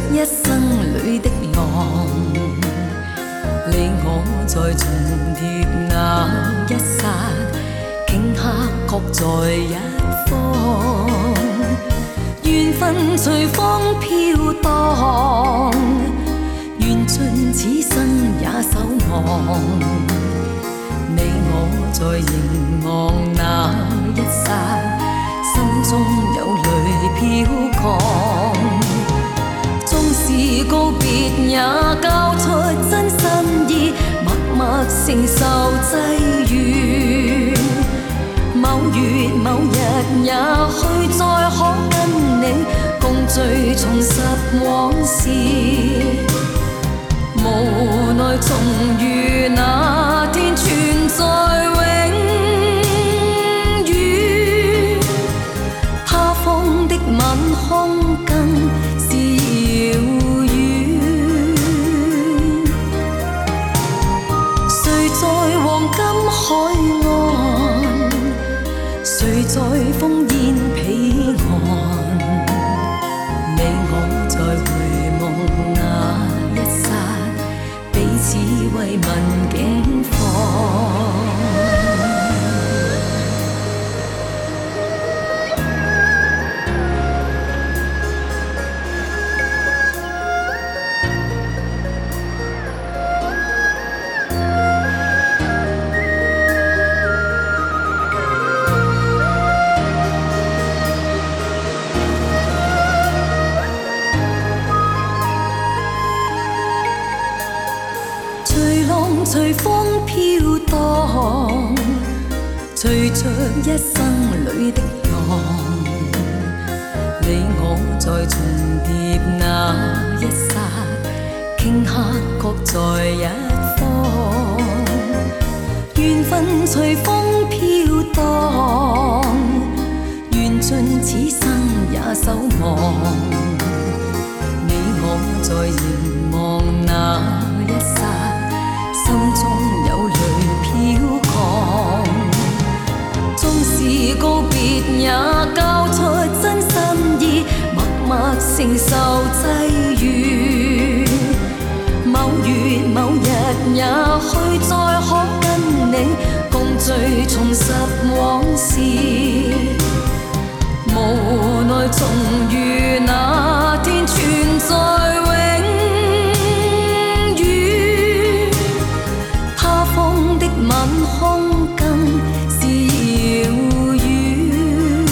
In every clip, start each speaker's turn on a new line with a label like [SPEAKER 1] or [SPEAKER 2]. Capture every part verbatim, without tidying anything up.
[SPEAKER 1] 一生里的浪，你我在重叠那一刹，頃刻各在一方，緣分隨風飄蕩，緣盡此生也守望。你我在凝望那一剎，心中有淚飄降。縱是告別也交出真心意，默默承受際遇。某月某日也許再可跟你共聚重拾往事，無奈重遇那天存在永遠。他方的吻空更是遙遠，誰在黃金海岸，誰在烽煙彼岸？你我在回望那一剎，彼此慰問境況。隨浪隨風飄蕩，隨着一生裏的浪，你我在重疊那一剎，頃刻各在一方，緣分隨風飄蕩，緣盡此生也守望。你我在凝望那一剎，心中有淚飄降。縱是告別也交出真心意，默默承受際遇。某月某日也許再可跟你共聚重拾往事，無奈重遇那天存在永遠。他方的吻空更是遙遠，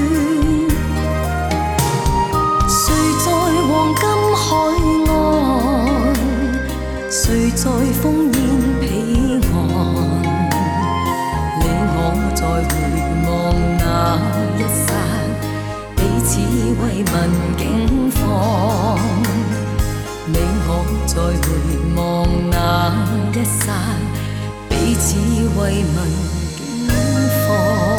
[SPEAKER 1] 誰在黃金海岸，誰在烽煙彼岸？你我在回望那一剎，彼此慰問境況。你我在回望那一剎，彼此慰問境況。